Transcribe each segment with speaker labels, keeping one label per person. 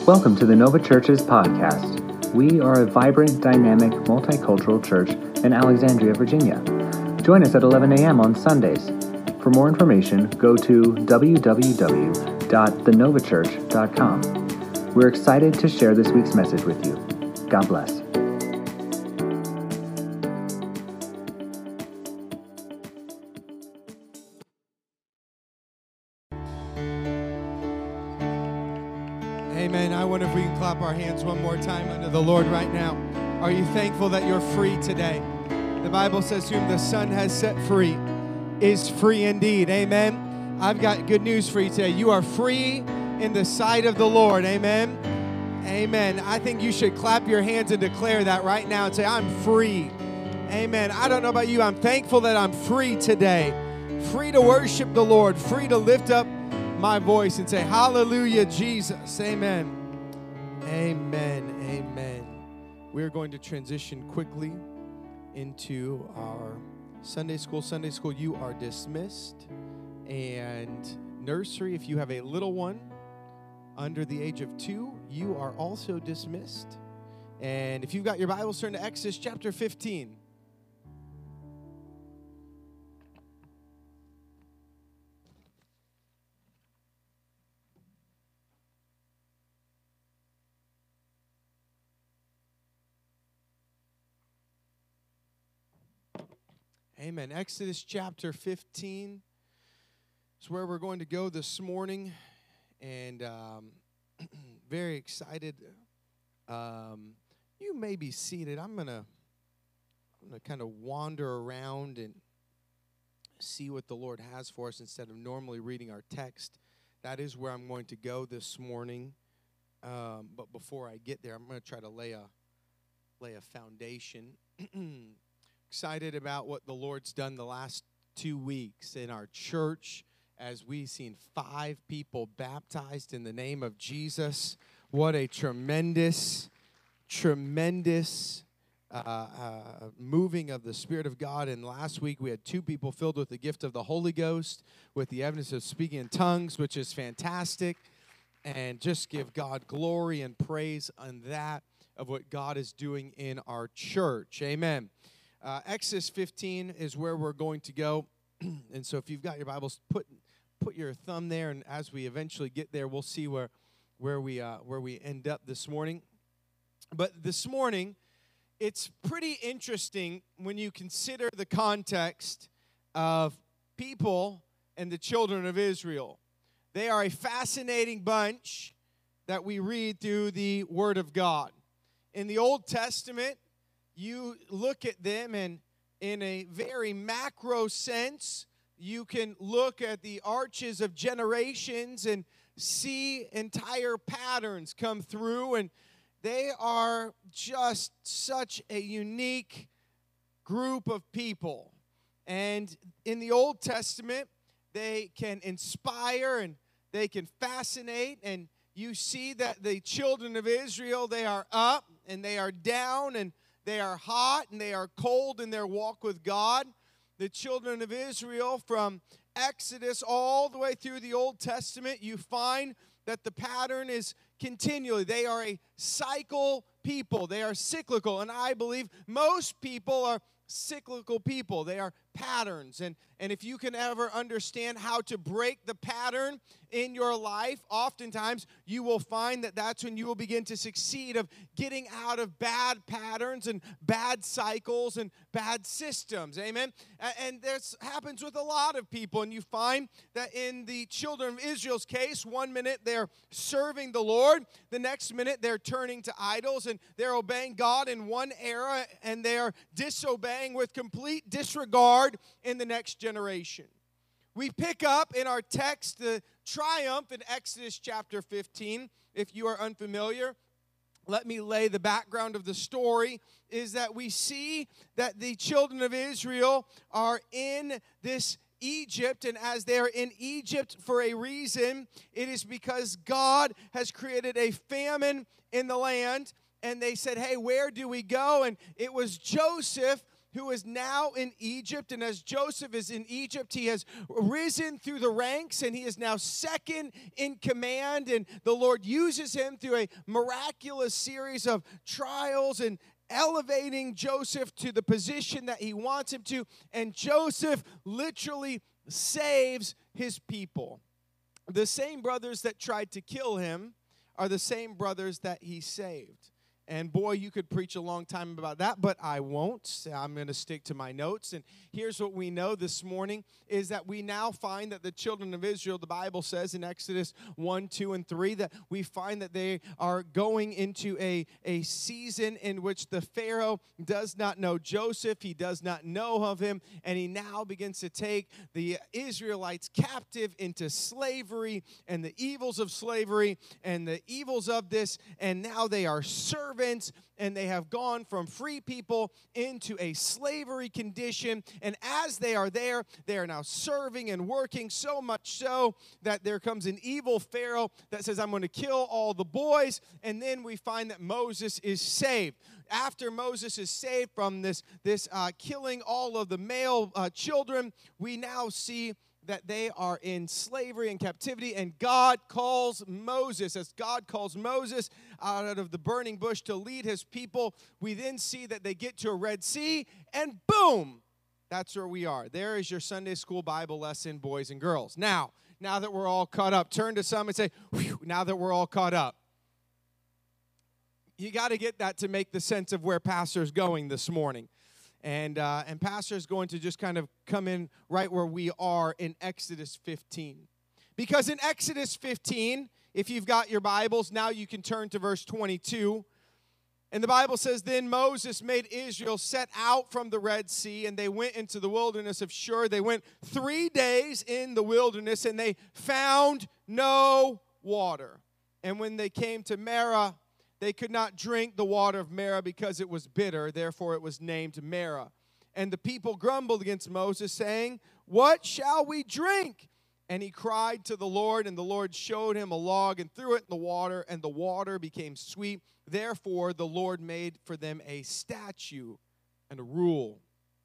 Speaker 1: Welcome to the Nova Church's podcast. We are a vibrant, dynamic, multicultural church in Alexandria, Virginia. Join us at 11 a.m. on Sundays. For more information, go to www.thenovachurch.com. We're excited to share this week's message with you. God bless.
Speaker 2: Amen. I wonder if we can clap our hands one more time unto the Lord right now. Are you thankful that you're free today? The Bible says, whom the Son has set free is free indeed. Amen. I've got good news for you today. You are free in the sight of the Lord. Amen. Amen. I think you should clap your hands and declare that right now and say, I'm free. Amen. I don't know about you. I'm thankful that I'm free today. Free to worship the Lord. Free to lift up my voice and say, hallelujah, Jesus. Amen. Amen. Amen. We're going to transition quickly into our Sunday school. Sunday school, you are dismissed. And nursery, if you have a little one under the age of 2, you are also dismissed. And if you've got your Bibles, turn to Exodus chapter 15. Amen. Exodus chapter 15 is where we're going to go this morning, and very excited. You may be seated. I'm gonna kind of wander around and see what the Lord has for us instead of normally reading our text. That is where I'm going to go this morning. But before I get there, I'm going to try to lay a foundation. Excited about what the Lord's done the last 2 weeks in our church as we've seen 5 people baptized in the name of Jesus. What a tremendous moving of the Spirit of God. And last week we had 2 people filled with the gift of the Holy Ghost with the evidence of speaking in tongues, which is fantastic. And just give God glory and praise on that of what God is doing in our church. Amen. Exodus 15 is where we're going to go. And so if you've got your Bibles, put your thumb there, and as we eventually get there, we'll see where we end up this morning. But this morning, it's pretty interesting when you consider the context of people and the children of Israel. They are a fascinating bunch that we read through the Word of God. In the Old Testament, you look at them, and in a very macro sense, you can look at the arches of generations and see entire patterns come through, and they are just such a unique group of people. And in the Old Testament, they can inspire and they can fascinate, and you see that the children of Israel, they are up and they are down, and they are hot and they are cold in their walk with God. The children of Israel, from Exodus all the way through the Old Testament, you find that the pattern is continually. They are a cycle people. They are cyclical. And I believe most people are cyclical people. They are patterns. And if you can ever understand how to break the pattern in your life, oftentimes you will find that that's when you will begin to succeed of getting out of bad patterns and bad cycles and bad systems. Amen. And this happens with a lot of people. And you find that in the children of Israel's case, one minute they're serving the Lord, the next minute they're turning to idols, and they're obeying God in one era, and they're disobeying with complete disregard in the next generation. We pick up in our text the triumph in Exodus chapter 15. If you are unfamiliar, let me lay the background of the story, is that we see that the children of Israel are in this Egypt, and as they're in Egypt for a reason, it is because God has created a famine in the land, and they said, hey, where do we go? And it was Joseph who is now in Egypt. And as Joseph is in Egypt, he has risen through the ranks, and he is now second in command. And the Lord uses him through a miraculous series of trials and elevating Joseph to the position that he wants him to. And Joseph literally saves his people. The same brothers that tried to kill him are the same brothers that he saved. And boy, you could preach a long time about that, but I won't. I'm going to stick to my notes. And here's what we know this morning is that we now find that the children of Israel, the Bible says in Exodus 1, 2, and 3, that we find that they are going into a season in which the Pharaoh does not know Joseph. He does not know of him. And he now begins to take the Israelites captive into slavery and the evils of slavery and the evils of this. And now they are servants, and they have gone from free people into a slavery condition. And as they are there, they are now serving and working, so much so that there comes an evil Pharaoh that says, I'm going to kill all the boys. And then we find that Moses is saved. After Moses is saved from this killing all of the male children, we now see that they are in slavery and captivity, and God calls Moses. As God calls Moses out of the burning bush to lead his people, we then see that they get to a Red Sea, and boom, that's where we are. There is your Sunday school Bible lesson, boys and girls. Now that we're all caught up, turn to some and say, whew, now that we're all caught up. You got to get that to make the sense of where Pastor's going this morning. And Pastor is going to just kind of come in right where we are in Exodus 15. Because in Exodus 15, if you've got your Bibles, now you can turn to verse 22. And the Bible says, then Moses made Israel set out from the Red Sea, and they went into the wilderness of Shur. They went 3 days in the wilderness, and they found no water. And when they came to Marah, they could not drink the water of Marah because it was bitter. Therefore, it was named Marah. And the people grumbled against Moses, saying, what shall we drink? And he cried to the Lord, and the Lord showed him a log and threw it in the water, and the water became sweet. Therefore, the Lord made for them a statute and a rule.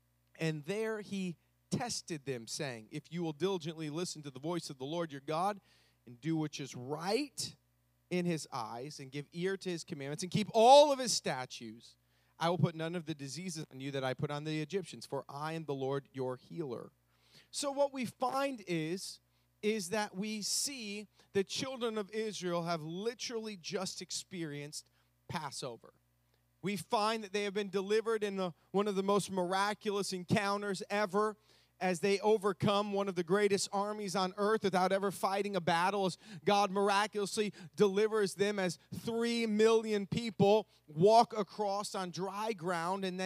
Speaker 2: And there he tested them, saying, if you will diligently listen to the voice of the Lord your God and do which is right in his eyes, and give ear to his commandments, and keep all of his statutes, I will put none of the diseases on you that I put on the Egyptians, for I am the Lord your healer. So what we find is that we see the children of Israel have literally just experienced Passover. We find that they have been delivered in one of the most miraculous encounters ever, as they overcome one of the greatest armies on earth without ever fighting a battle, as God miraculously delivers them as 3 million people walk across on dry ground, and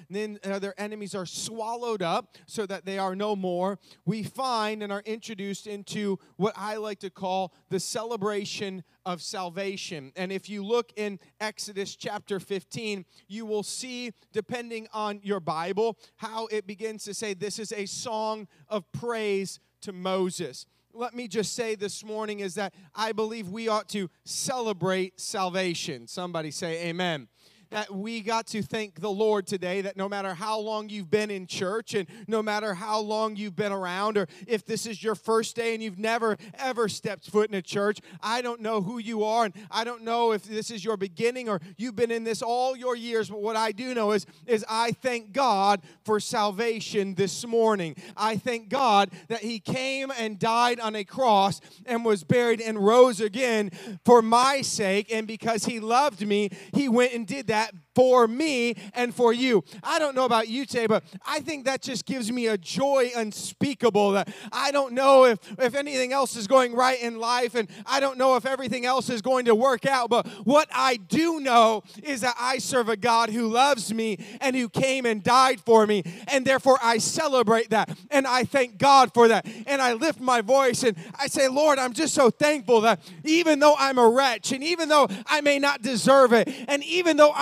Speaker 2: their enemies are swallowed up so that they are no more. We find and are introduced into what I like to call the celebration of salvation. And if you look in Exodus chapter 15, you will see, depending on your Bible, how it begins to say this is a song of praise to Moses. Let me just say this morning is that I believe we ought to celebrate salvation. Somebody say amen. That we got to thank the Lord today that no matter how long you've been in church and no matter how long you've been around, or if this is your first day and you've never, ever stepped foot in a church, I don't know who you are, and I don't know if this is your beginning or you've been in this all your years, but what I do know is I thank God for salvation this morning. I thank God that he came and died on a cross and was buried and rose again for my sake, and because he loved me, he went and did that for me and for you. I don't know about you today, but I think that just gives me a joy unspeakable, that I don't know if anything else is going right in life, and I don't know if everything else is going to work out, but what I do know is that I serve a God who loves me and who came and died for me, and therefore I celebrate that, and I thank God for that, and I lift my voice and I say, Lord, I'm just so thankful that even though I'm a wretch, and even though I may not deserve it, and even though I'm imperfect,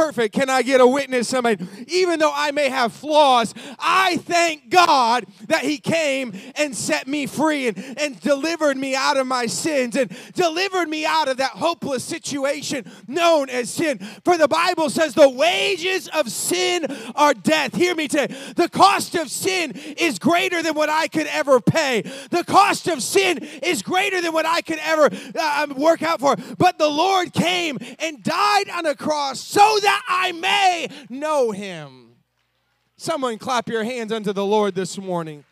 Speaker 2: perfect. Can I get a witness? Somebody, even though I may have flaws, I thank God that he came and set me free and delivered me out of my sins and delivered me out of that hopeless situation known as sin. For the Bible says the wages of sin are death. Hear me today. The cost of sin is greater than what I could ever pay. The cost of sin is greater than what I could ever work out for. But the Lord came and died on a cross so that I may know him. Someone clap your hands unto the Lord this morning.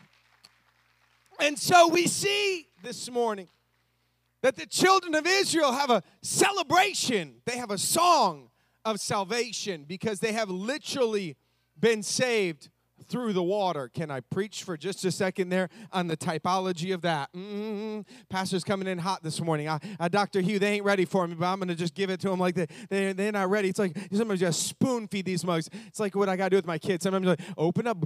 Speaker 2: And so we see this morning that the children of Israel have a celebration. They have a song of salvation because they have literally been saved through the water. Can I preach for just a second there on the typology of that? Pastor's coming in hot this morning. Dr. Hugh, they ain't ready for me, but I'm going to just give it to them like that. They're not ready. It's like sometimes you just spoon feed these mugs. It's like what I got to do with my kids. Sometimes like, open up.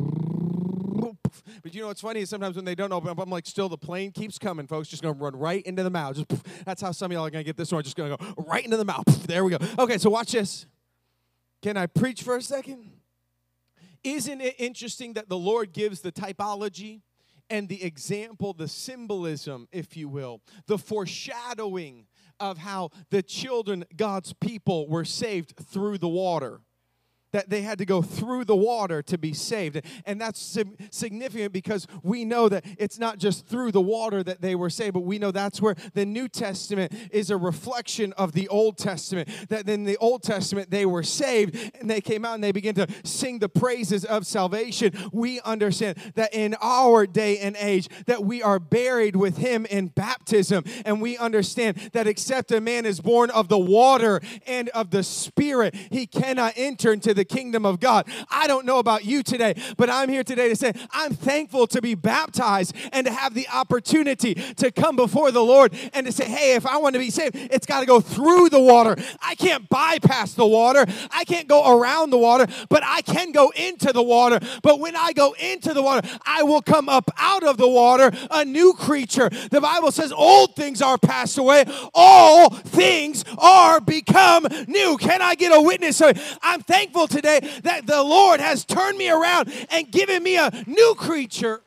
Speaker 2: But you know what's funny is sometimes when they don't open up, I'm like, still the plane keeps coming, folks. Just going to run right into the mouth. Just, that's how some of y'all are going to get this one. Just going to go right into the mouth. There we go. Okay, so watch this. Can I preach for a second? Isn't it interesting that the Lord gives the typology and the example, the symbolism, if you will, the foreshadowing of how the children, God's people, were saved through the water? That they had to go through the water to be saved. And that's significant because we know that it's not just through the water that they were saved, but we know that's where the New Testament is a reflection of the Old Testament. That in the Old Testament they were saved and they came out and they began to sing the praises of salvation. We understand that in our day and age that we are buried with him in baptism. And we understand that except a man is born of the water and of the Spirit, he cannot enter into the kingdom of God. I don't know about you today, but I'm here today to say I'm thankful to be baptized and to have the opportunity to come before the Lord and to say, hey, if I want to be saved, it's got to go through the water. I can't bypass the water. I can't go around the water, but I can go into the water. But when I go into the water, I will come up out of the water a new creature. The Bible says old things are passed away. All things are become new. Can I get a witness? I'm thankful today that the Lord has turned me around and given me a new creature.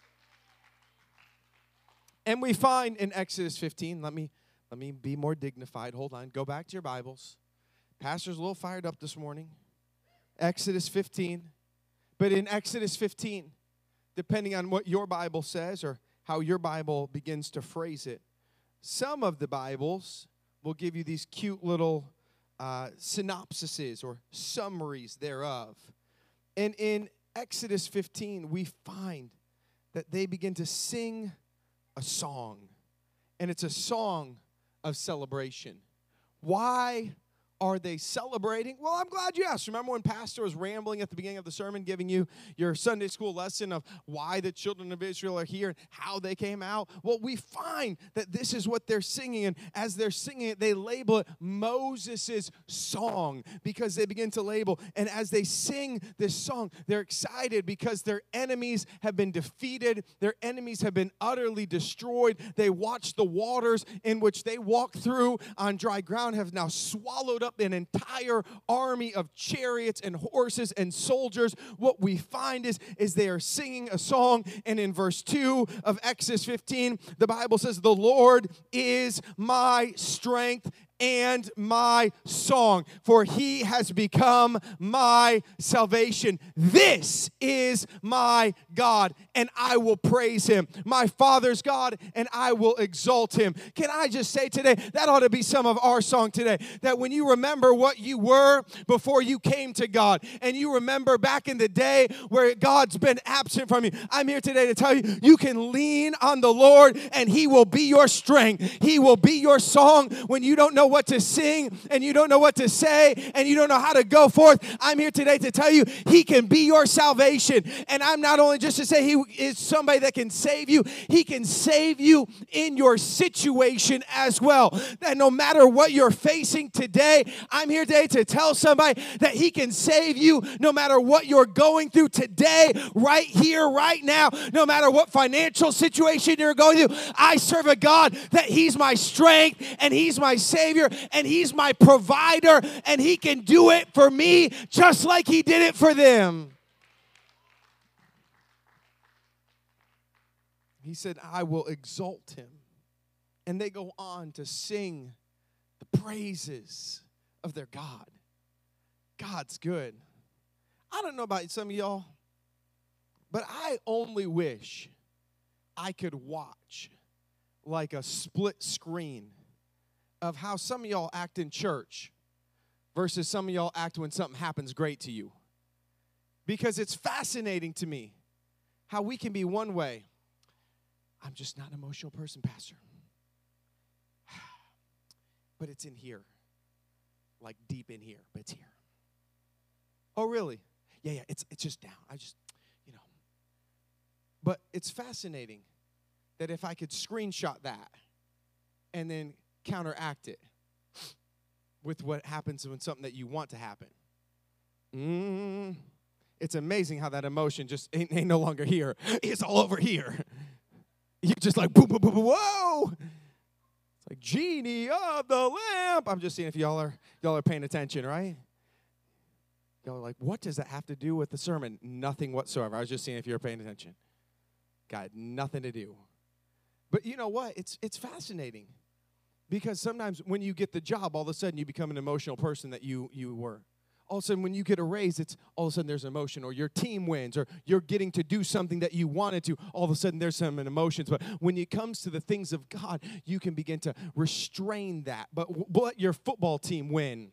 Speaker 2: And we find in Exodus 15, let me be more dignified. Hold on. Go back to your Bibles. Pastor's a little fired up this morning. Exodus 15. But in Exodus 15, depending on what your Bible says or how your Bible begins to phrase it, some of the Bibles will give you these cute little synopsises or summaries thereof. And in Exodus 15, we find that they begin to sing a song. And it's a song of celebration. Why are they celebrating? Well, I'm glad you asked. Remember when Pastor was rambling at the beginning of the sermon, giving you your Sunday school lesson of why the children of Israel are here and how they came out? Well, we find that this is what they're singing. And as they're singing it, they label it Moses' song because they begin to label. And as they sing this song, they're excited because their enemies have been defeated. Their enemies have been utterly destroyed. They watch the waters in which they walked through on dry ground have now swallowed up an entire army of chariots and horses and soldiers. What we find is they are singing a song, and in verse 2 of Exodus 15, the Bible says, the Lord is my strength and my song, for he has become my salvation. This is my God, and I will praise him. My Father's God, and I will exalt him. Can I just say today, that ought to be some of our song today, that when you remember what you were before you came to God, and you remember back in the day where God's been absent from you, I'm here today to tell you, you can lean on the Lord, and he will be your strength. He will be your song when you don't know what to sing and you don't know what to say and you don't know how to go forth. I'm here today to tell you he can be your salvation. And I'm not only just to say he is somebody that can save you, he can save you in your situation as well. That no matter what you're facing today, I'm here today to tell somebody that he can save you no matter what you're going through today, right here, right now, no matter what financial situation you're going through. I serve a God that he's my strength and he's my Savior. Savior, and He's my provider, and He can do it for me just like He did it for them. He said, I will exalt Him. And they go on to sing the praises of their God. God's good. I don't know about some of y'all, but I only wish I could watch like a split screen of how some of y'all act in church versus some of y'all act when something happens great to you. Because it's fascinating to me how we can be one way. I'm just not an emotional person, Pastor. But it's in here. Like deep in here, but it's here. Oh, really? Yeah, it's just down. But it's fascinating that if I could screenshot that and then counteract it with what happens when something that you want to happen. It's amazing how that emotion just ain't no longer here. It's all over here. You're just like, boom, boom, boom, boom, whoa. It's like, genie of the lamp. I'm just seeing if y'all are paying attention, right? Y'all are like, what does that have to do with the sermon? Nothing whatsoever. I was just seeing if you were paying attention. Got nothing to do. But you know what? It's fascinating. Because sometimes when you get the job, all of a sudden you become an emotional person that you were. All of a sudden when you get a raise, it's all of a sudden there's emotion. Or your team wins. Or you're getting to do something that you wanted to. All of a sudden there's some emotions. But when it comes to the things of God, you can begin to restrain that. But let your football team win.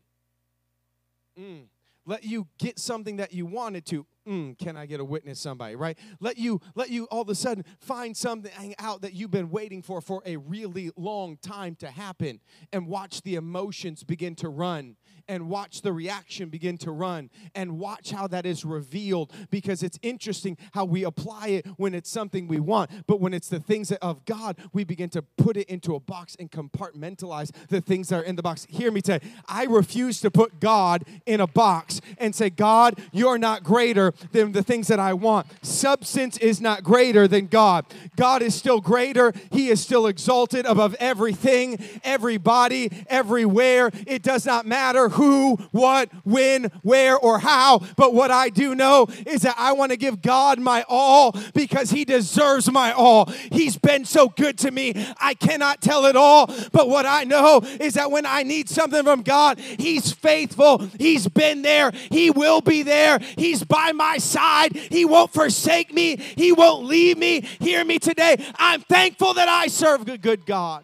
Speaker 2: Let you get something that you wanted to. Can I get a witness, somebody, right? Let you all of a sudden find something out that you've been waiting for a really long time to happen, and watch the emotions begin to run, and watch the reaction begin to run, and watch how that is revealed, because it's interesting how we apply it when it's something we want, but when it's the things of God, we begin to put it into a box and compartmentalize the things that are in the box. Hear me today. I refuse to put God in a box and say, God, you're not greater than the things that I want. Substance is not greater than God. God is still greater. He is still exalted above everything, everybody, everywhere. It does not matter who, what, when, where, or how. But what I do know is that I want to give God my all, because He deserves my all. He's been so good to me. I cannot tell it all. But what I know is that when I need something from God, He's faithful. He's been there. He will be there. He's by my side. He won't forsake me. He won't leave me. Hear me today. I'm thankful that I serve a good God.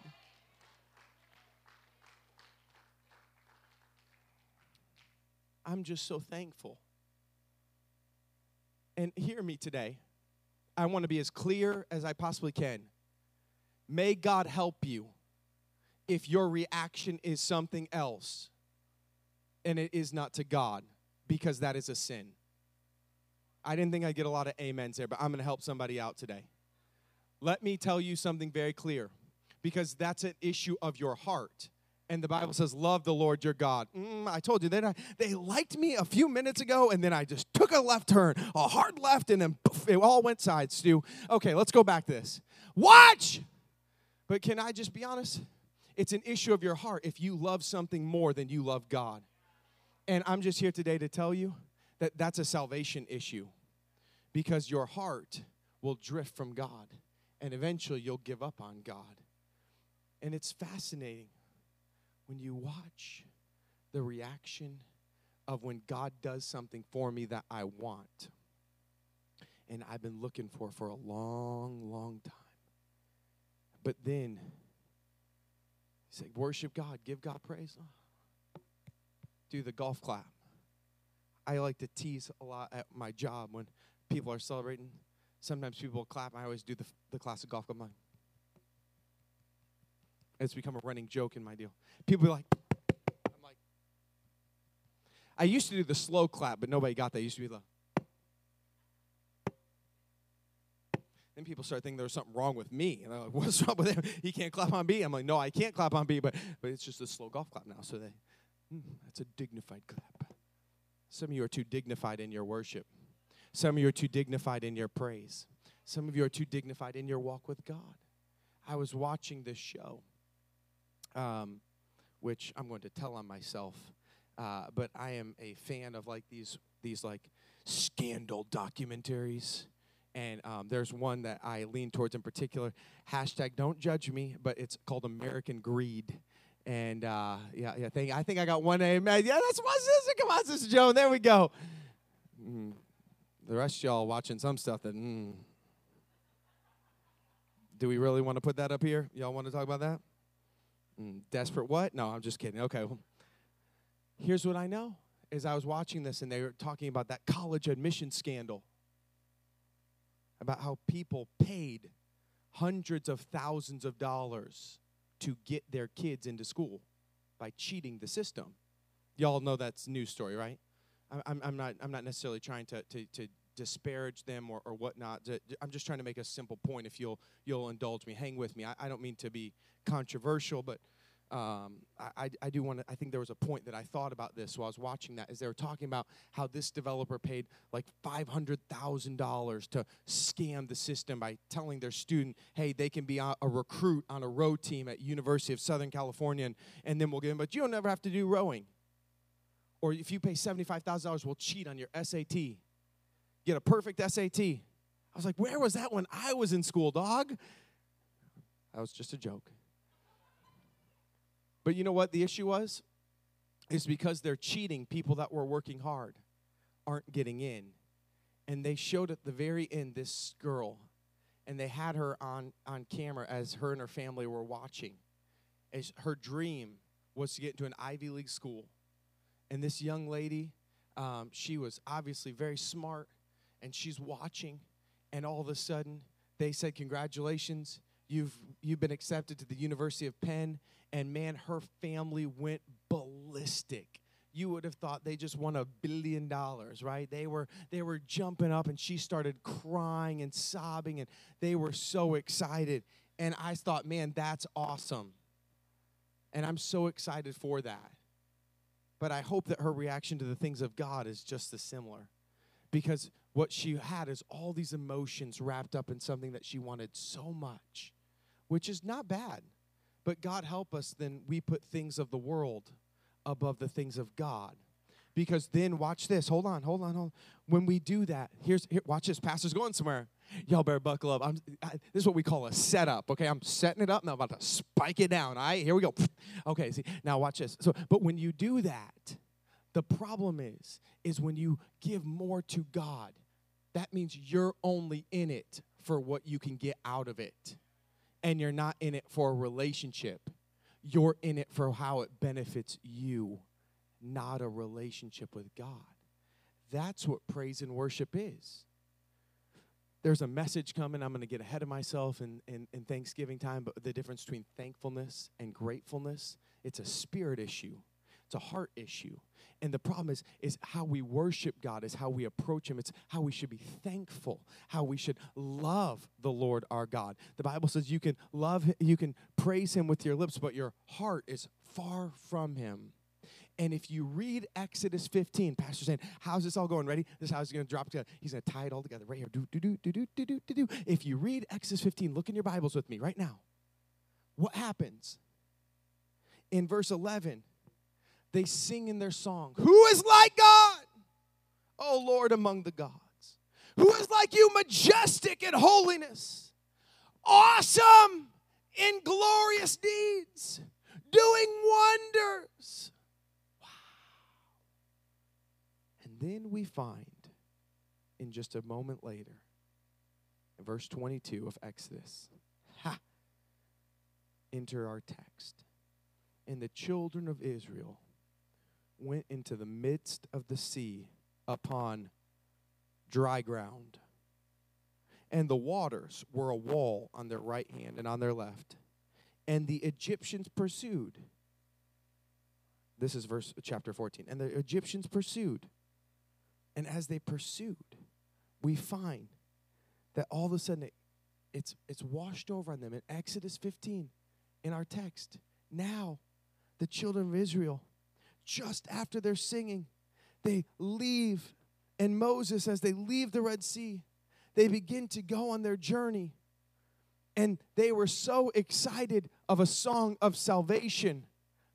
Speaker 2: I'm just so thankful. And hear me today. I want to be as clear as I possibly can. May God help you if your reaction is something else and it is not to God, because that is a sin. I didn't think I'd get a lot of amens there, but I'm going to help somebody out today. Let me tell you something very clear, because that's an issue of your heart. And the Bible says, love the Lord your God. I told you, they liked me a few minutes ago, and then I just took a left turn, a hard left, and then poof, it all went sides, Stu. Okay, let's go back to this. Watch! But can I just be honest? It's an issue of your heart if you love something more than you love God. And I'm just here today to tell you that that's a salvation issue, because your heart will drift from God, and eventually you'll give up on God. And it's fascinating when you watch the reaction of when God does something for me that I want, and I've been looking for a long, long time. But then, say, worship God, give God praise. Do the golf clap. I like to tease a lot at my job when people are celebrating. Sometimes people will clap. I always do the classic golf clap. It's become a running joke in my deal. People be like, I'm like, I used to do the slow clap, but nobody got that. It used to be the. Then people start thinking there's something wrong with me. And they're like, what's wrong with him? He can't clap on B. I'm like, no, I can't clap on B, but it's just a slow golf clap now. So that's a dignified clap. Some of you are too dignified in your worship. Some of you are too dignified in your praise. Some of you are too dignified in your walk with God. I was watching this show which I'm going to tell on myself. But I am a fan of like these like scandal documentaries. And there's one that I lean towards in particular. Hashtag don't judge me, but it's called American Greed. And I think I got one amen. Yeah, that's my sister. Come on, Sister Joan. There we go. The rest of y'all watching some stuff that, do we really want to put that up here? Y'all want to talk about that? Desperate what? No, I'm just kidding. Okay. Well, here's what I know is I was watching this, and they were talking about that college admission scandal, about how people paid hundreds of thousands of dollars to get their kids into school by cheating the system. Y'all know that's a news story, right? I'm not necessarily trying to disparage them or whatnot. I'm just trying to make a simple point. If you'll indulge me, hang with me. I don't mean to be controversial, but I do want to. I think there was a point that I thought about this while I was watching that. Is they were talking about how this developer paid like $500,000 to scam the system by telling their student, hey, they can be a recruit on a row team at University of Southern California, and then we'll give them, but you'll never have to do rowing. Or if you pay $75,000, we'll cheat on your SAT. Get a perfect SAT. I was like, where was that when I was in school, dog? That was just a joke. But you know what the issue was? It's because they're cheating, people that were working hard aren't getting in. And they showed at the very end this girl, and they had her on camera as her and her family were watching. As her dream was to get into an Ivy League school. And this young lady, she was obviously very smart, and she's watching, and all of a sudden, they said, congratulations, you've been accepted to the University of Penn, and man, her family went ballistic. You would have thought they just won $1 billion, right? They were jumping up, and she started crying and sobbing, and they were so excited. And I thought, man, that's awesome. And I'm so excited for that. But I hope that her reaction to the things of God is just as similar. Because what she had is all these emotions wrapped up in something that she wanted so much, which is not bad. But God help us, then we put things of the world above the things of God. Because then, watch this. Hold on. When we do that, here, watch this. Pastor's going somewhere. Y'all better buckle up. This is what we call a setup, okay? I'm setting it up, and I'm about to spike it down, all right? Here we go. Okay, see, now watch this. But when you do that, the problem is when you give more to God, that means you're only in it for what you can get out of it. And you're not in it for a relationship. You're in it for how it benefits you, not a relationship with God. That's what praise and worship is. There's a message coming. I'm going to get ahead of myself in Thanksgiving time, but the difference between thankfulness and gratefulness, it's a spirit issue. It's a heart issue. And the problem is how we worship God, is how we approach Him. It's how we should be thankful, how we should love the Lord our God. The Bible says you can praise Him with your lips, but your heart is far from Him. And if you read Exodus 15, Pastor's saying, how's this all going? Ready? This is how it's going to drop together. He's going to tie it all together right here. Do. If you read Exodus 15, look in your Bibles with me right now. What happens? In verse 11, they sing in their song, who is like God, O Lord among the gods? Who is like you, majestic in holiness, awesome in glorious deeds, doing wonders? Then we find, in just a moment later, in verse 22 of Exodus, enter our text. And the children of Israel went into the midst of the sea upon dry ground. And the waters were a wall on their right hand and on their left. And the Egyptians pursued. This is chapter 14. And the Egyptians pursued. And as they pursued, we find that all of a sudden it's washed over on them. In Exodus 15, in our text, now the children of Israel, just after they're singing, they leave. And Moses, as they leave the Red Sea, they begin to go on their journey. And they were so excited of a song of salvation.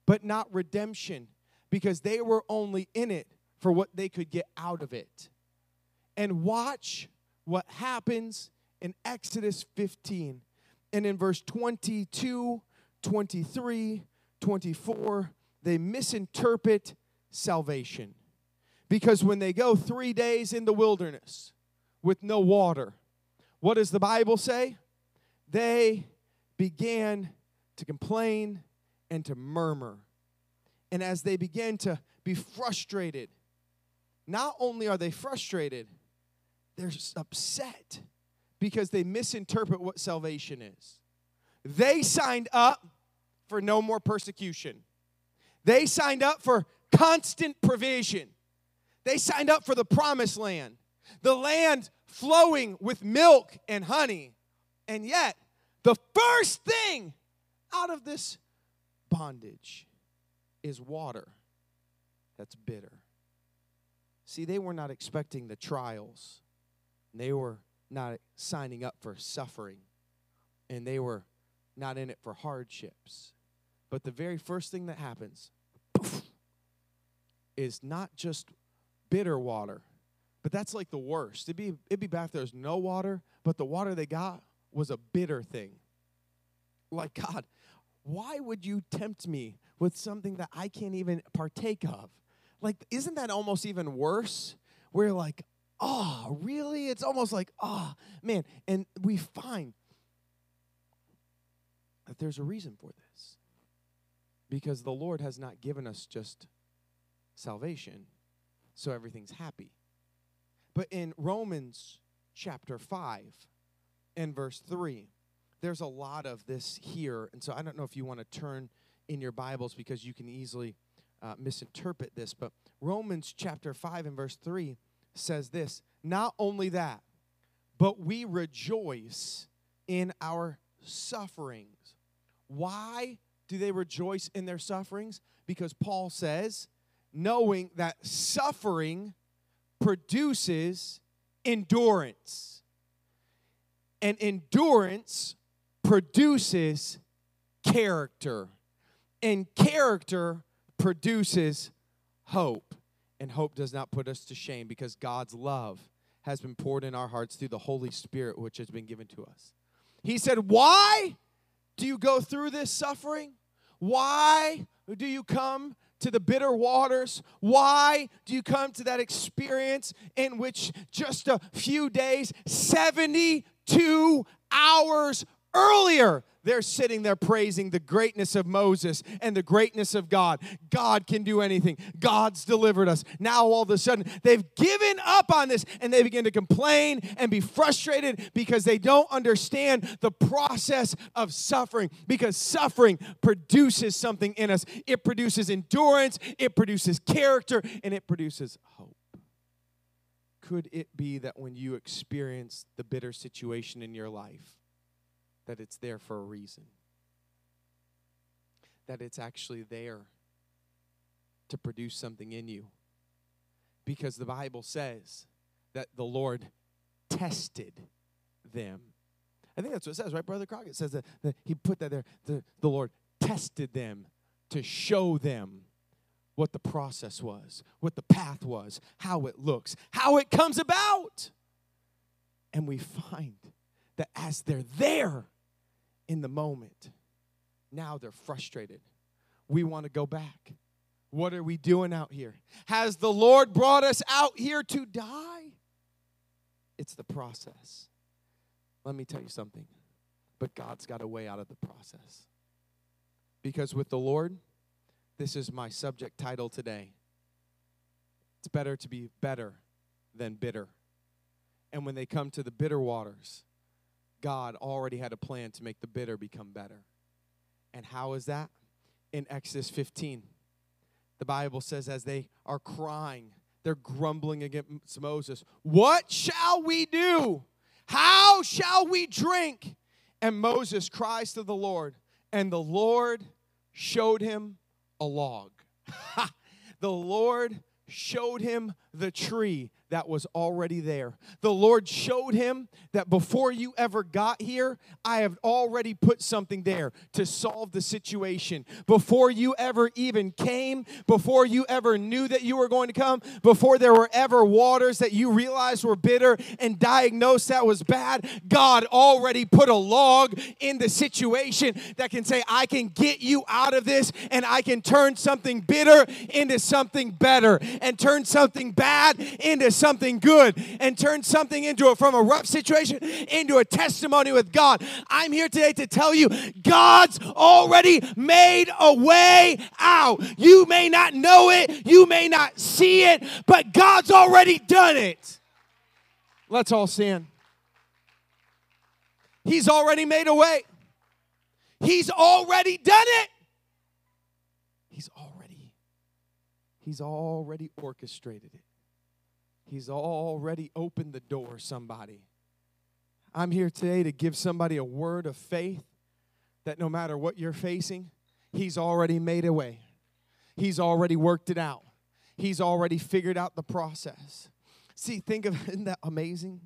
Speaker 2: but not redemption, because they were only in it for what they could get out of it. And watch what happens in Exodus 15. And in verse 22, 23, 24, they misinterpret salvation. Because when they go 3 days in the wilderness with no water, what does the Bible say? They began to complain and to murmur. And as they began to be frustrated, not only are they frustrated, they're upset because they misinterpret what salvation is. They signed up for no more persecution. They signed up for constant provision. They signed up for the promised land, the land flowing with milk and honey. And yet, the first thing out of this bondage is water that's bitter. See, they were not expecting the trials. They were not signing up for suffering. And they were not in it for hardships. But the very first thing that happens is not just bitter water, but that's like the worst. It'd be bad if there's no water, but the water they got was a bitter thing. Like, God, why would you tempt me with something that I can't even partake of? Like, isn't that almost even worse? We're like, oh, really? It's almost like, oh, man. And we find that there's a reason for this. Because the Lord has not given us just salvation, so everything's happy. But in Romans chapter 5 and verse 3, there's a lot of this here. And so I don't know if you want to turn in your Bibles because you can easily misinterpret this. But Romans chapter 5 and verse 3 says this: not only that, but we rejoice in our sufferings. Why do they rejoice in their sufferings? Because Paul says, knowing that suffering produces endurance. And endurance produces character. And character produces hope. And hope does not put us to shame, because God's love has been poured in our hearts through the Holy Spirit, which has been given to us. He said, why do you go through this suffering? Why do you come to the bitter waters? Why do you come to that experience in which just a few days, 72 hours earlier, they're sitting there praising the greatness of Moses and the greatness of God. God can do anything. God's delivered us. Now all of a sudden, they've given up on this, and they begin to complain and be frustrated because they don't understand the process of suffering, because suffering produces something in us. It produces endurance, it produces character, and it produces hope. Could it be that when you experience the bitter situation in your life, that it's there for a reason? That it's actually there to produce something in you. Because the Bible says that the Lord tested them. I think that's what it says, right, Brother Crockett? It says that he put that there. The Lord tested them to show them what the process was, what the path was, how it looks, how it comes about. And we find that as they're there in the moment, now they're frustrated. We want to go back. What are we doing out here? Has the Lord brought us out here to die? It's the process. Let me tell you something. But God's got a way out of the process. Because with the Lord, this is my subject title today. It's better to be better than bitter. And when they come to the bitter waters, God already had a plan to make the bitter become better. And how is that? In Exodus 15, the Bible says as they are crying, they're grumbling against Moses. What shall we do? How shall we drink? And Moses cries to the Lord, and the Lord showed him a log. The Lord showed him the tree that was already there. The Lord showed him that before you ever got here, I have already put something there to solve the situation. Before you ever even came, before you ever knew that you were going to come, before there were ever waters that you realized were bitter and diagnosed that was bad, God already put a log in the situation that can say, I can get you out of this, and I can turn something bitter into something better, and turn something bad into something good, and turn something from a rough situation into a testimony with God. I'm here today to tell you, God's already made a way out. You may not know it, you may not see it, but God's already done it. Let's all stand. He's already made a way. He's already done it. He's already orchestrated it. He's already opened the door, somebody. I'm here today to give somebody a word of faith that no matter what you're facing, He's already made a way. He's already worked it out. He's already figured out the process. See, isn't that amazing?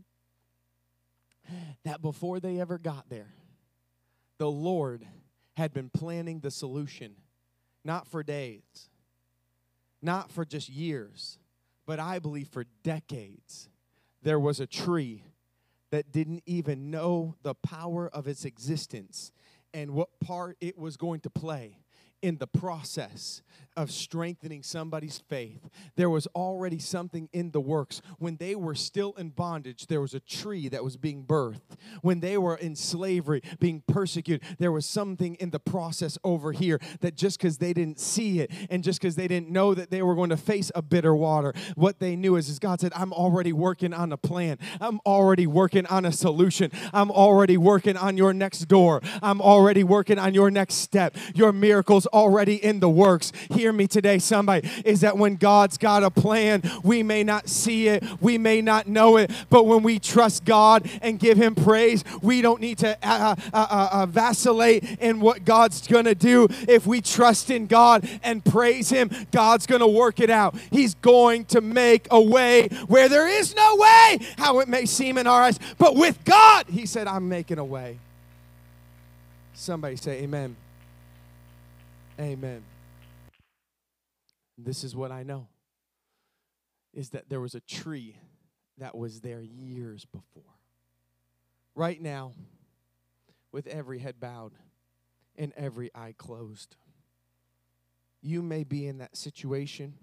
Speaker 2: That before they ever got there, the Lord had been planning the solution, not for days, not for just years, but I believe for decades. There was a tree that didn't even know the power of its existence and what part it was going to play in the process of strengthening somebody's faith. There was already something in the works. When they were still in bondage, there was a tree that was being birthed. When they were in slavery, being persecuted, there was something in the process over here that just because they didn't see it and just because they didn't know that they were going to face a bitter water, what they knew is God said, I'm already working on a plan. I'm already working on a solution. I'm already working on your next door. I'm already working on your next step. Your miracle's already in the works. Hear me today, somebody, is that when God's got a plan, we may not see it, we may not know it, but when we trust God and give Him praise, we don't need to vacillate in what God's going to do. If we trust in God and praise Him, God's going to work it out. He's going to make a way where there is no way, how it may seem in our eyes, but with God, He said, I'm making a way. Somebody say amen. Amen. This is what I know, is that there was a tree that was there years before. Right now, with every head bowed and every eye closed, you may be in that situation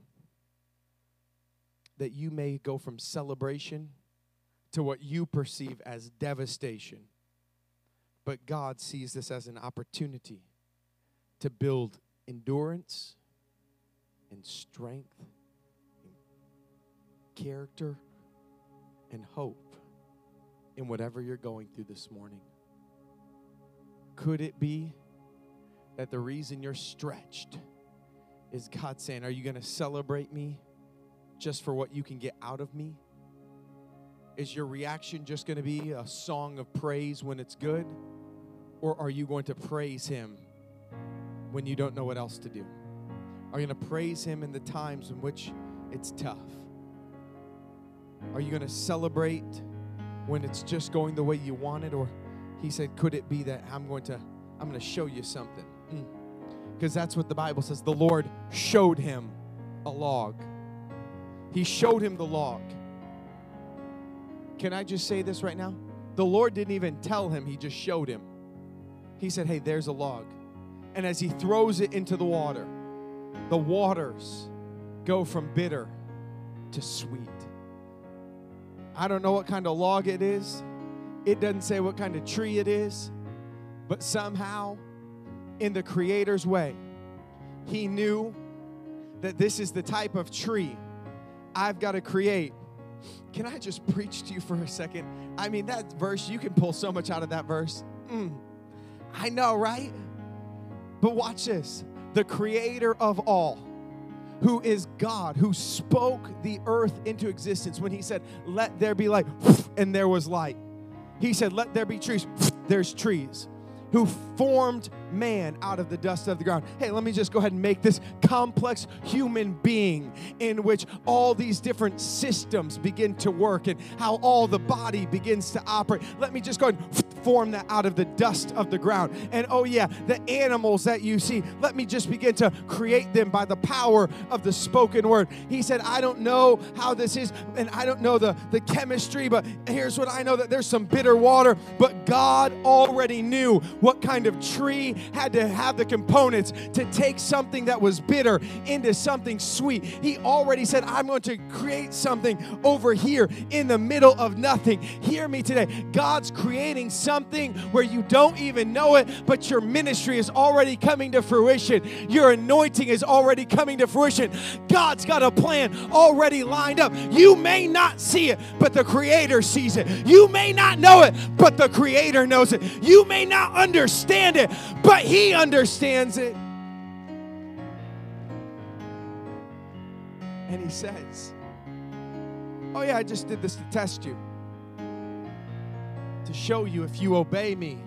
Speaker 2: that you may go from celebration to what you perceive as devastation. But God sees this as an opportunity to build endurance and strength, and character and hope in whatever you're going through this morning. Could it be that the reason you're stretched is God saying, are you going to celebrate me just for what you can get out of me? Is your reaction just going to be a song of praise when it's good? Or are you going to praise Him when you don't know what else to do? Are you going to praise Him in the times in which it's tough? Are you going to celebrate when it's just going the way you want it? Or He said, could it be that I'm going to show you something? Because that's what the Bible says. The Lord showed him a log. He showed him the log. Can I just say this right now? The Lord didn't even tell him. He just showed him. He said, hey, there's a log. And as he throws it into the waters go from bitter to sweet. I don't know what kind of log it is. It doesn't say what kind of tree it is. But somehow, in the Creator's way, He knew that this is the type of tree I've got to create. Can I just preach to you for a second? I mean, that verse, you can pull so much out of that verse. I know, right? But watch this. The Creator of all, who is God, who spoke the earth into existence when He said, let there be light, and there was light. He said, let there be trees, there's trees. Who formed man out of the dust of the ground. Hey, let me just go ahead and make this complex human being in which all these different systems begin to work and how all the body begins to operate. Let me just go ahead and form that out of the dust of the ground. And oh yeah, the animals that you see, let me just begin to create them by the power of the spoken word. He said, I don't know how this is, and I don't know the chemistry, but here's what I know, that there's some bitter water, but God already knew what kind of tree had to have the components to take something that was bitter into something sweet. He already said, I'm going to create something over here in the middle of nothing. Hear me today. God's creating something where you don't even know it, but your ministry is already coming to fruition. Your anointing is already coming to fruition. God's got a plan already lined up. You may not see it, but the Creator sees it. You may not know it, but the Creator knows it. You may not understand it, but He understands it. And He says, oh yeah, I just did this to test you, to show you if you obey me,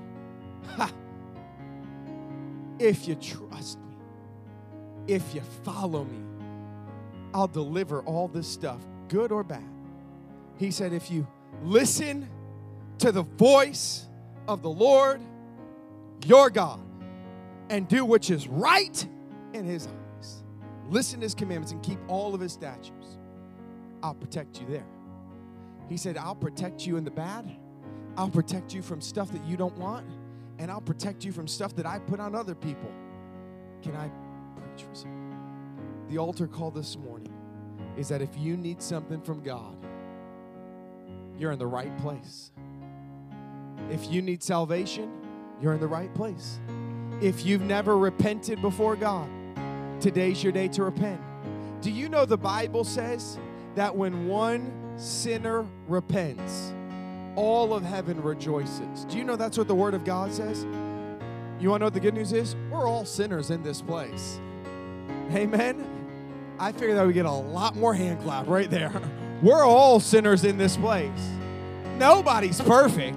Speaker 2: if you trust me, if you follow me, I'll deliver all this stuff, good or bad. He said, if you listen to the voice of the Lord, your God, and do which is right in His eyes, listen to His commandments and keep all of His statutes, I'll protect you there. He said, I'll protect you in the bad. I'll protect you from stuff that you don't want, and I'll protect you from stuff that I put on other people. Can I preach for some? The altar call this morning is that if you need something from God, you're in the right place. If you need salvation, you're in the right place. If you've never repented before God, today's your day to repent. Do you know the Bible says that when one sinner repents, all of heaven rejoices? Do you know that's what the Word of God says? You want to know what the good news is? We're all sinners in this place. Amen? I figured that we get a lot more hand clap right there. We're all sinners in this place. Nobody's perfect.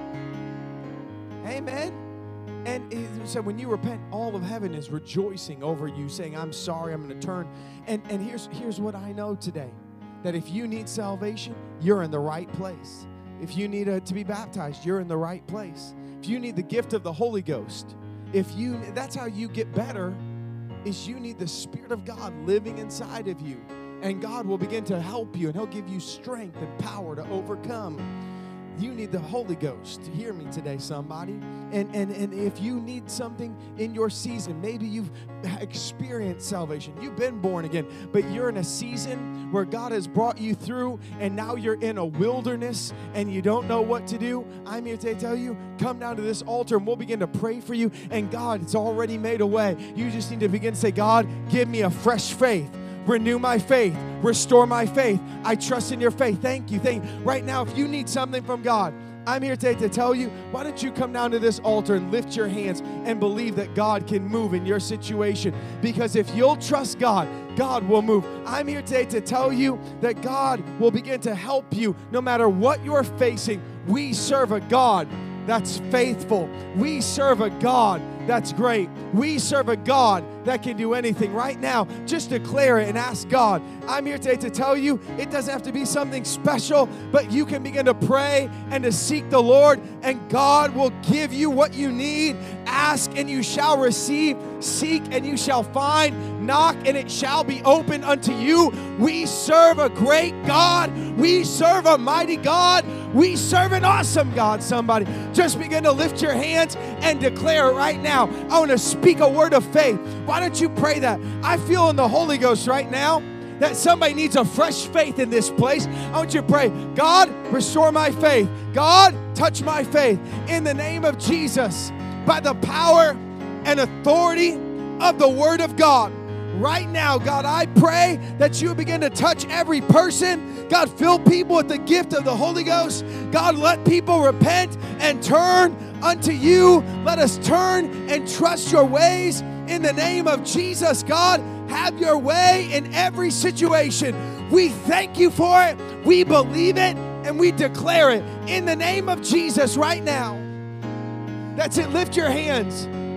Speaker 2: Amen? And so when you repent, all of heaven is rejoicing over you, saying, I'm sorry, I'm going to turn. And here's what I know today, that if you need salvation, you're in the right place. If you need to be baptized, you're in the right place. If you need the gift of the Holy Ghost, that's how you get better, is you need the Spirit of God living inside of you. And God will begin to help you, and He'll give you strength and power to overcome. You need the Holy Ghost. Hear me today, somebody. And if you need something in your season, maybe you've experienced salvation, you've been born again, but you're in a season where God has brought you through, and now you're in a wilderness and you don't know what to do. I'm here to tell you, come down to this altar and we'll begin to pray for you. And God, it's already made a way. You just need to begin to say, God, give me a fresh faith. Renew my faith. Restore my faith. I trust in your faith. Thank you. Right now, if you need something from God, I'm here today to tell you, why don't you come down to this altar and lift your hands and believe that God can move in your situation? Because if you'll trust God, God will move. I'm here today to tell you that God will begin to help you no matter what you're facing. We serve a God that's faithful. We serve a God that's great. We serve a God that can do anything. Right now, just declare it and ask God. I'm here today to tell you, it doesn't have to be something special, but you can begin to pray and to seek the Lord, and God will give you what you need. Ask and you shall receive. Seek and you shall find. Knock and it shall be opened unto you. We serve a great God. We serve a mighty God. We serve an awesome God. Somebody just begin to lift your hands and declare it right now. I want to speak a word of faith. Why don't you pray that? I feel in the Holy Ghost right now that somebody needs a fresh faith in this place. I want you to pray, God, restore my faith. God, touch my faith in the name of Jesus, by the power and authority of the Word of God. Right now, God, I pray that you begin to touch every person. God, fill people with the gift of the Holy Ghost. God, let people repent and turn unto you. Let us turn and trust your ways in the name of Jesus. God, have your way in every situation. We thank you for it. We believe it and we declare it in the name of Jesus right now. That's it. Lift your hands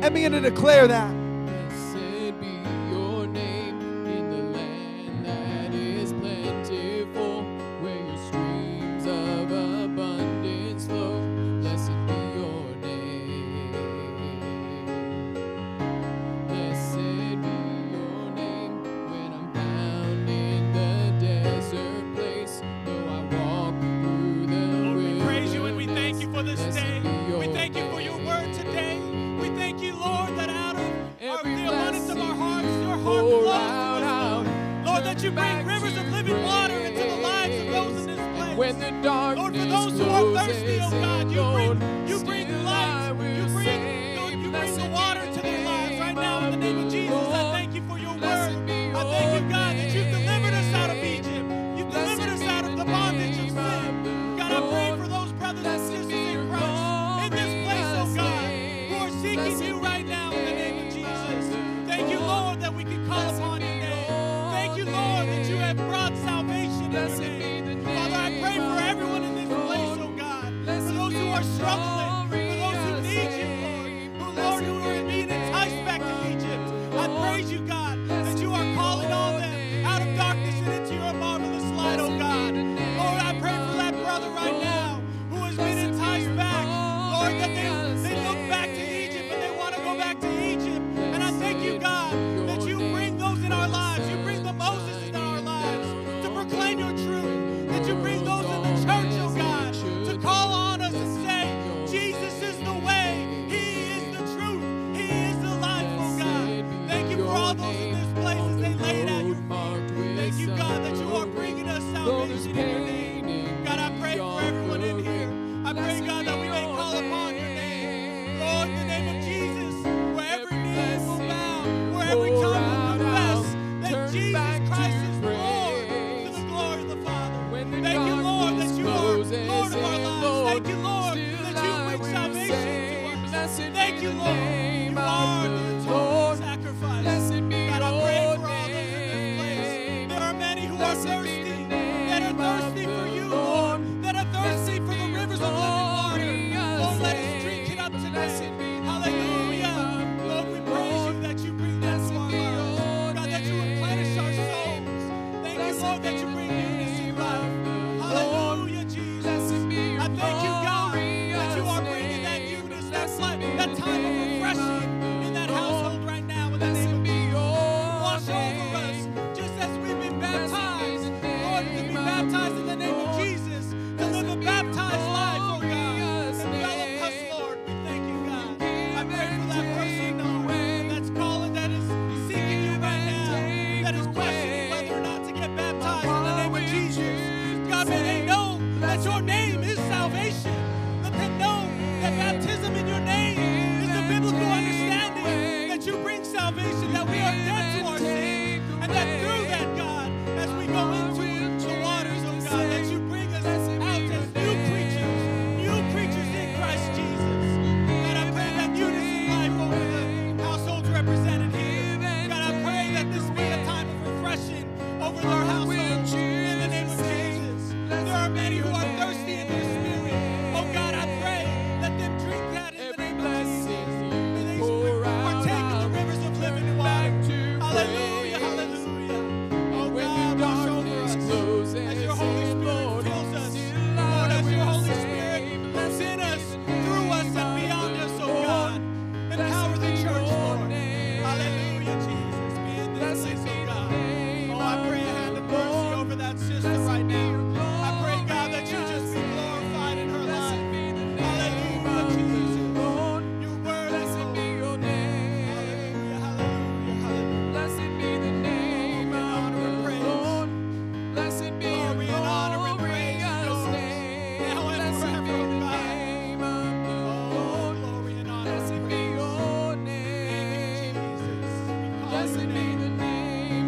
Speaker 2: and begin to declare that.
Speaker 3: Blessed be your name in the land that is plentiful, where your streams of abundance flow. Blessed be your name. Blessed be your name when I'm down in the desert place. Though I walk through the
Speaker 4: Lord, we
Speaker 3: wilderness,
Speaker 4: praise you and we thank you for this
Speaker 3: blessed
Speaker 4: day.
Speaker 3: be
Speaker 4: We thank you for your word today. We thank you, Lord, that out of
Speaker 3: Every
Speaker 4: the abundance of our hearts, your heart
Speaker 3: pour
Speaker 4: flows to
Speaker 3: out,
Speaker 4: us,
Speaker 3: out,
Speaker 4: Lord. Lord, that you bring
Speaker 3: back
Speaker 4: rivers
Speaker 3: to
Speaker 4: of living water into the lives of those in this
Speaker 3: And
Speaker 4: place.
Speaker 3: when the darkness
Speaker 4: Lord, for those who are thirsty, oh
Speaker 3: closes
Speaker 4: God,
Speaker 3: in,
Speaker 4: you
Speaker 3: Lord,
Speaker 4: bring
Speaker 3: still I
Speaker 4: light.
Speaker 3: will
Speaker 4: You bring,
Speaker 3: say,
Speaker 4: Lord, you bring
Speaker 3: blessed
Speaker 4: the
Speaker 3: be
Speaker 4: water
Speaker 3: the
Speaker 4: to their lives right
Speaker 3: name
Speaker 4: now in the name of
Speaker 3: of the
Speaker 4: Jesus. I
Speaker 3: Lord.
Speaker 4: thank you for your
Speaker 3: Blessed
Speaker 4: word.
Speaker 3: be
Speaker 4: I thank you,
Speaker 3: your
Speaker 4: God, that you've delivered us out of
Speaker 3: name.
Speaker 4: Egypt. You've
Speaker 3: Blessed
Speaker 4: delivered us
Speaker 3: be
Speaker 4: out of
Speaker 3: the
Speaker 4: the bondage of
Speaker 3: name of
Speaker 4: sin.
Speaker 3: the
Speaker 4: God, I pray
Speaker 3: Lord.
Speaker 4: for those brothers and
Speaker 3: Blessed
Speaker 4: sisters
Speaker 3: be your
Speaker 4: in Christ in this place, oh
Speaker 3: glorious
Speaker 4: God,
Speaker 3: name.
Speaker 4: who are seeking
Speaker 3: Blessed
Speaker 4: you
Speaker 3: be
Speaker 4: right
Speaker 3: the
Speaker 4: now in the name of
Speaker 3: name
Speaker 4: Jesus.
Speaker 3: of the
Speaker 4: Thank you,
Speaker 3: Lord.
Speaker 4: Lord, that we can call
Speaker 3: Blessed
Speaker 4: upon
Speaker 3: be
Speaker 4: your name.
Speaker 3: your
Speaker 4: Thank you, Lord, that you have
Speaker 3: name.
Speaker 4: brought salvation in your
Speaker 3: Blessed be
Speaker 4: name.
Speaker 3: the
Speaker 4: Father, I pray
Speaker 3: name
Speaker 4: for
Speaker 3: of
Speaker 4: everyone in this
Speaker 3: the
Speaker 4: place,
Speaker 3: Lord.
Speaker 4: oh God, for
Speaker 3: Blessed
Speaker 4: those
Speaker 3: be
Speaker 4: who are
Speaker 3: your
Speaker 4: struggling, for those who
Speaker 3: glorious
Speaker 4: need you, Lord,
Speaker 3: name.
Speaker 4: who, Lord,
Speaker 3: Blessed
Speaker 4: who
Speaker 3: be
Speaker 4: are
Speaker 3: the
Speaker 4: being enticed back to
Speaker 3: name of
Speaker 4: Egypt.
Speaker 3: the
Speaker 4: I
Speaker 3: Lord.
Speaker 4: praise you, God, that
Speaker 3: Blessed
Speaker 4: you are
Speaker 3: be
Speaker 4: calling all
Speaker 3: your
Speaker 4: them out of darkness and
Speaker 3: name.
Speaker 4: into your marvelous light, oh
Speaker 3: Blessed be
Speaker 4: God.
Speaker 3: the
Speaker 4: Lord, I
Speaker 3: name
Speaker 4: pray for
Speaker 3: of
Speaker 4: that
Speaker 3: the
Speaker 4: brother right
Speaker 3: Lord.
Speaker 4: now who has been
Speaker 3: Blessed be
Speaker 4: enticed
Speaker 3: your
Speaker 4: back. Lord, that
Speaker 3: glorious
Speaker 4: they look back to
Speaker 3: name.
Speaker 4: Egypt and they want to go back to Egypt. And I thank you,
Speaker 3: Blessed
Speaker 4: God,
Speaker 3: be
Speaker 4: that
Speaker 3: your
Speaker 4: you bring
Speaker 3: name.
Speaker 4: those in our lives. You
Speaker 3: Sun
Speaker 4: bring the Moses in our
Speaker 3: shining
Speaker 4: lives
Speaker 3: down
Speaker 4: to
Speaker 3: on
Speaker 4: proclaim your
Speaker 3: me.
Speaker 4: truth.
Speaker 3: When the
Speaker 4: That you bring
Speaker 3: world's
Speaker 4: those in the
Speaker 3: all
Speaker 4: church, oh
Speaker 3: as
Speaker 4: God,
Speaker 3: it should
Speaker 4: to
Speaker 3: be.
Speaker 4: call on us and
Speaker 3: Blessed
Speaker 4: say,
Speaker 3: be your
Speaker 4: Jesus is the way, He is the truth, He is the life, oh God.
Speaker 3: Blessed be
Speaker 4: Thank you for
Speaker 3: your
Speaker 4: all those in
Speaker 3: name
Speaker 4: this place
Speaker 3: on
Speaker 4: as
Speaker 3: the
Speaker 4: they laid at your
Speaker 3: road marked
Speaker 4: feet.
Speaker 3: with
Speaker 4: Thank you, God, that you are
Speaker 3: suffering.
Speaker 4: bringing us
Speaker 3: Though there's
Speaker 4: salvation in your
Speaker 3: pain
Speaker 4: name.
Speaker 3: in
Speaker 4: God, I pray
Speaker 3: the
Speaker 4: for everyone in here.
Speaker 3: offering.
Speaker 4: I pray,
Speaker 3: Blessed
Speaker 4: God, that
Speaker 3: be
Speaker 4: we may
Speaker 3: your
Speaker 4: call upon your name. Lord, in the name of Jesus, where every knee will
Speaker 3: blessing
Speaker 4: bow,
Speaker 3: you
Speaker 4: where every
Speaker 3: pour
Speaker 4: tongue will
Speaker 3: out,
Speaker 4: confess that
Speaker 3: turn
Speaker 4: Jesus
Speaker 3: back
Speaker 4: Christ
Speaker 3: to
Speaker 4: is Lord, to
Speaker 3: praise.
Speaker 4: the glory of the Father.
Speaker 3: When the
Speaker 4: Thank you, Lord, that
Speaker 3: darkness
Speaker 4: you are
Speaker 3: closes
Speaker 4: Lord of our
Speaker 3: in,
Speaker 4: lives.
Speaker 3: Lord,
Speaker 4: Thank you, Lord,
Speaker 3: still
Speaker 4: that you
Speaker 3: I
Speaker 4: bring
Speaker 3: will
Speaker 4: salvation
Speaker 3: say,
Speaker 4: to us.
Speaker 3: blessed
Speaker 4: Thank
Speaker 3: be
Speaker 4: you,
Speaker 3: the
Speaker 4: Lord.
Speaker 3: name
Speaker 4: You
Speaker 3: of
Speaker 4: are the
Speaker 3: the
Speaker 4: atoning
Speaker 3: Lord.
Speaker 4: sacrifice.
Speaker 3: Blessed be
Speaker 4: God, I pray
Speaker 3: your
Speaker 4: for all those in this place.
Speaker 3: name.
Speaker 4: There are many who are
Speaker 3: Blessed be
Speaker 4: thirsty,
Speaker 3: the
Speaker 4: that are
Speaker 3: name of
Speaker 4: thirsty for
Speaker 3: the
Speaker 4: you,
Speaker 3: Lord.
Speaker 4: Lord, that are thirsty
Speaker 3: Blessed
Speaker 4: for
Speaker 3: be
Speaker 4: the
Speaker 3: your
Speaker 4: rivers of living water.
Speaker 3: glorious
Speaker 4: Lord, let us drink it
Speaker 3: name.
Speaker 4: up today.
Speaker 3: Blessed be the
Speaker 4: Hallelujah.
Speaker 3: name of the
Speaker 4: Lord, we praise
Speaker 3: Lord.
Speaker 4: you that you bring that
Speaker 3: Blessed
Speaker 4: to our
Speaker 3: be
Speaker 4: lives.
Speaker 3: your
Speaker 4: God, that you replenish our
Speaker 3: name.
Speaker 4: souls. Thank you,
Speaker 3: Blessed
Speaker 4: Lord,
Speaker 3: be
Speaker 4: that you
Speaker 3: the
Speaker 4: bring newness in
Speaker 3: name
Speaker 4: life.
Speaker 3: of the Lord.
Speaker 4: Hallelujah, Jesus.
Speaker 3: Blessed be your
Speaker 4: I thank you, God, that you
Speaker 3: glorious
Speaker 4: are bringing that
Speaker 3: name.
Speaker 4: newness,
Speaker 3: Blessed be
Speaker 4: that
Speaker 3: the
Speaker 4: time of
Speaker 3: name
Speaker 4: refreshing
Speaker 3: of the
Speaker 4: in that
Speaker 3: Lord.
Speaker 4: household right now in the
Speaker 3: Blessed
Speaker 4: name of
Speaker 3: be
Speaker 4: Jesus.
Speaker 3: your
Speaker 4: Wash over us
Speaker 3: name.
Speaker 4: just as we've been
Speaker 3: Blessed be
Speaker 4: baptized.
Speaker 3: the
Speaker 4: Lord, to be
Speaker 3: name of
Speaker 4: baptized in
Speaker 3: the
Speaker 4: the name of
Speaker 3: Lord.
Speaker 4: Jesus. To live
Speaker 3: Blessed
Speaker 4: a
Speaker 3: be your
Speaker 4: baptized life, oh God.
Speaker 3: glorious
Speaker 4: Envelop us,
Speaker 3: name.
Speaker 4: Lord. We thank you, God.
Speaker 3: Give
Speaker 4: I pray for
Speaker 3: and
Speaker 4: that person
Speaker 3: take away.
Speaker 4: that's calling, that is seeking you
Speaker 3: Give
Speaker 4: right
Speaker 3: and
Speaker 4: now,
Speaker 3: take
Speaker 4: that is questioning
Speaker 3: away.
Speaker 4: whether or not to get
Speaker 3: My
Speaker 4: baptized in the
Speaker 3: heart
Speaker 4: name of
Speaker 3: will
Speaker 4: Jesus.
Speaker 3: choose to
Speaker 4: God, may they
Speaker 3: say,
Speaker 4: know that your
Speaker 3: blessed be
Speaker 4: name
Speaker 3: your
Speaker 4: is salvation. Let them know that
Speaker 3: name.
Speaker 4: baptism in your name is the
Speaker 3: Give and
Speaker 4: biblical
Speaker 3: take
Speaker 4: understanding
Speaker 3: away.
Speaker 4: that you bring salvation, that we are dead to our sins, and that through that, God, as we go into the waters, oh God, that you bring us out as new creatures in Christ Jesus. God, I pray that newness in life over the households represented here. God, I pray that this be a time of refreshing over their households in the name of Jesus. There are many who are thirsty in their spirit. Oh God, I pray, let them drink that in the name of Jesus. May they partake of the rivers of living water. Hallelujah, hallelujah. Oh God, wash over us as your Holy Spirit fills us. Lord, as your Holy Spirit lives in us, through us, and beyond us, oh God. Empower the church, Lord. Hallelujah, Jesus. Be in this place, oh God. Oh, I pray a hand of mercy over that sister right now. I pray, God, that you just be glorified in her life. Hallelujah, Jesus. Your word,
Speaker 3: Blessed be your name.
Speaker 4: hallelujah, hallelujah, hallelujah.
Speaker 3: Blessed be the name of the Lord. Blessed be your
Speaker 4: Glory and honor and praise
Speaker 3: glorious
Speaker 4: yours,
Speaker 3: name.
Speaker 4: now and
Speaker 3: Blessed be
Speaker 4: forever,
Speaker 3: the
Speaker 4: oh God.
Speaker 3: name of the
Speaker 4: Oh,
Speaker 3: Lord.
Speaker 4: glory and honor
Speaker 3: Blessed
Speaker 4: and
Speaker 3: be
Speaker 4: praise.
Speaker 3: your
Speaker 4: Thank you,
Speaker 3: name.
Speaker 4: Jesus. We call
Speaker 3: Blessed
Speaker 4: your
Speaker 3: be
Speaker 4: name.
Speaker 3: the name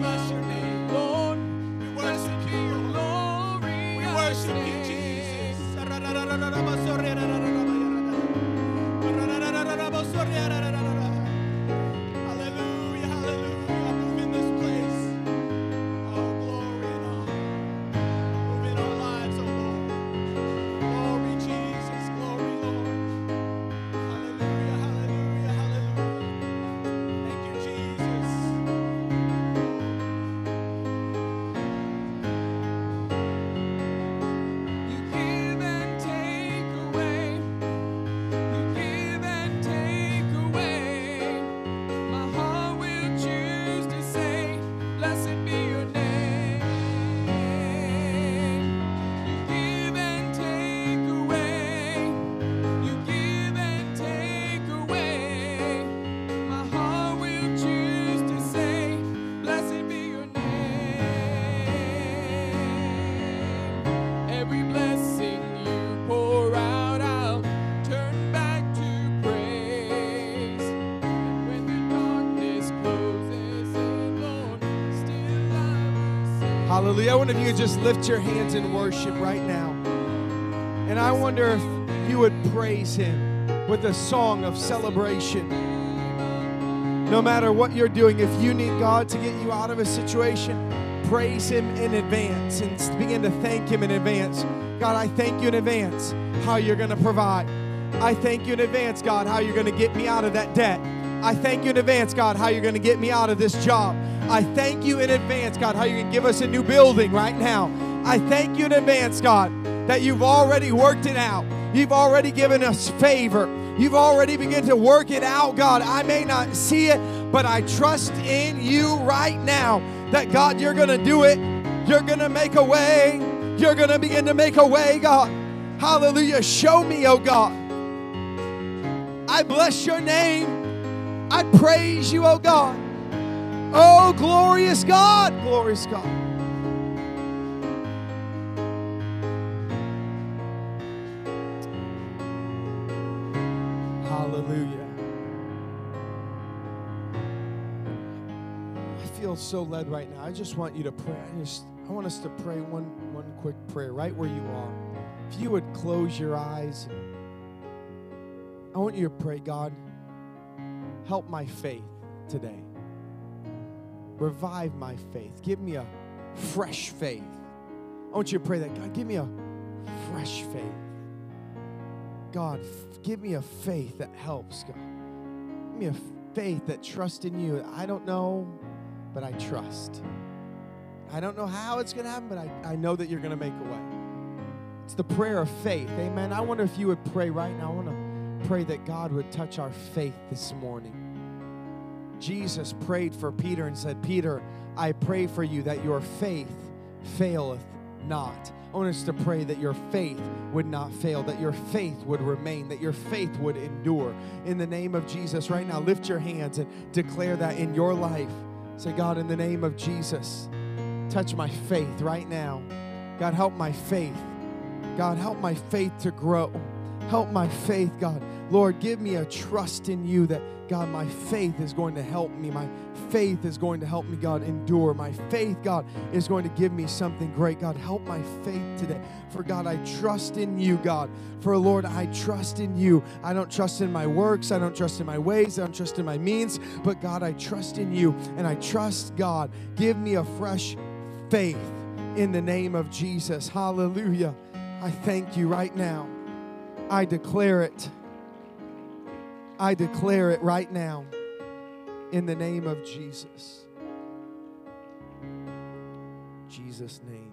Speaker 2: Hallelujah. I wonder if you could just lift your hands in worship right now. And I wonder if you would praise Him with a song of celebration. No matter what you're doing, if you need God to get you out of a situation, praise Him in advance and begin to thank Him in advance. God, I thank you in advance how you're going to provide. I thank you in advance, God, how you're going to get me out of that debt. I thank you in advance, God, how you're going to get me out of this job. I thank you in advance, God, how you're going to give us a new building right now. I thank you in advance, God, that you've already worked it out. You've already given us favor. You've already begun to work it out, God. I may not see it, but I trust in you right now that, God, you're going to do it. You're going to make a way. You're going to begin to make a way, God. Hallelujah. Show me, oh God. I bless your name. I praise you, oh God. Oh, glorious God. Glorious God. Hallelujah. I feel so led right now. I just want you to pray. I want us to pray one quick prayer right where you are. If you would close your eyes, I want you to pray, God, help my faith today. Revive my faith. Give me a fresh faith. I want you to pray that, God, give me a fresh faith. God, give me a faith that helps, God. Give me a faith that trusts in you. I don't know, but I trust. I don't know how it's going to happen, but I know that you're going to make a way. It's the prayer of faith. Amen. I wonder if you would pray right now. I want to pray that God would touch our faith this morning. Jesus prayed for Peter and said, Peter, I pray for you that your faith faileth not. I want us to pray that your faith would not fail, that your faith would remain, that your faith would endure. In the name of Jesus, right now, lift your hands and declare that in your life. Say, God, in the name of Jesus, touch my faith right now. God, help my faith. God, help my faith to grow. Help my faith, God. Lord, give me a trust in you that, God, my faith is going to help me. My faith is going to help me, God, endure. My faith, God, is going to give me something great. God, help my faith today. For, God, I trust in you, God. For, Lord, I trust in you. I don't trust in my works. I don't trust in my ways. I don't trust in my means. But, God, I trust in you. And I trust, God, give me a fresh faith in the name of Jesus. Hallelujah. I thank you right now. I declare it. I declare it right now in the name of Jesus. Jesus' name.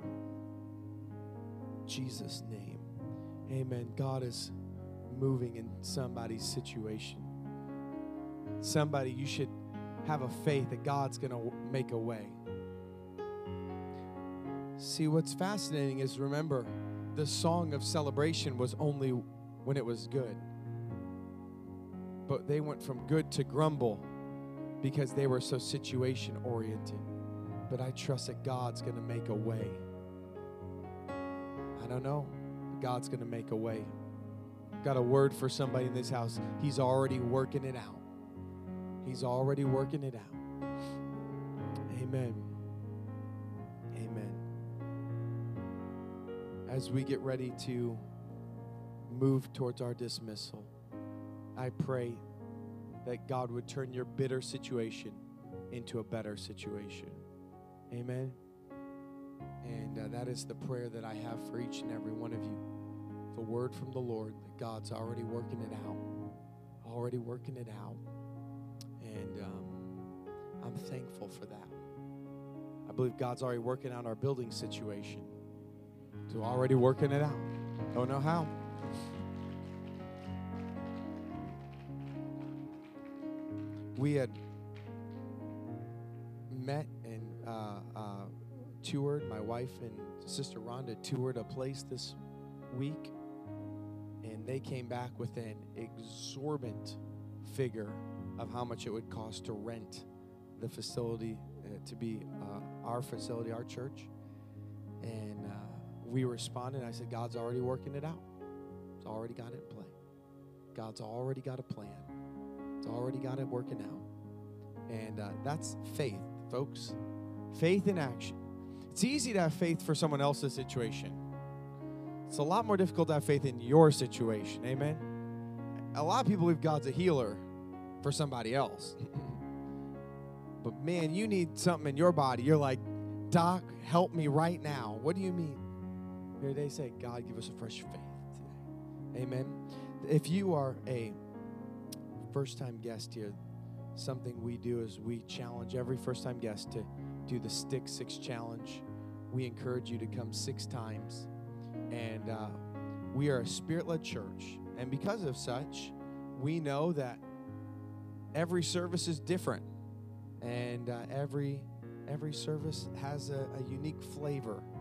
Speaker 2: Jesus' name. Amen. God is moving in somebody's situation. Somebody, you should have a faith that God's going to make a way. See, what's fascinating is, remember, the song of celebration was only when it was good. But they went from good to grumble because they were so situation oriented. But I trust that God's going to make a way. I don't know, but God's going to make a way. Got a word for somebody in this house. He's already working it out. He's already working it out. Amen. Amen. As we get ready to move towards our dismissal, I pray that God would turn your bitter situation into a better situation. Amen. And that is the prayer that I have for each and every one of you. The word from the Lord that God's already working it out. Already working it out. And I'm thankful for that. I believe God's already working out our building situation. So already working it out. Don't know how. We had met and toured. My wife and Sister Rhonda toured a place this week, and they came back with an exorbitant figure of how much it would cost to rent the facility to be our facility, our church. And we responded. I said, God's already working it out. He's already got it in play. God's already got a plan. It's already got it working out. And that's faith, folks. Faith in action. It's easy to have faith for someone else's situation. It's a lot more difficult to have faith in your situation. Amen? A lot of people believe God's a healer for somebody else. But man, you need something in your body. You're like, Doc, help me right now. What do you mean? Here they say, God, give us a fresh faith today. Amen. If you are a first-time guest here, something we do is we challenge every first-time guest to do the Stick 6 challenge. We encourage you to come 6 times. And we are a Spirit-led church. And because of such, we know that every service is different. And every service has a unique flavor.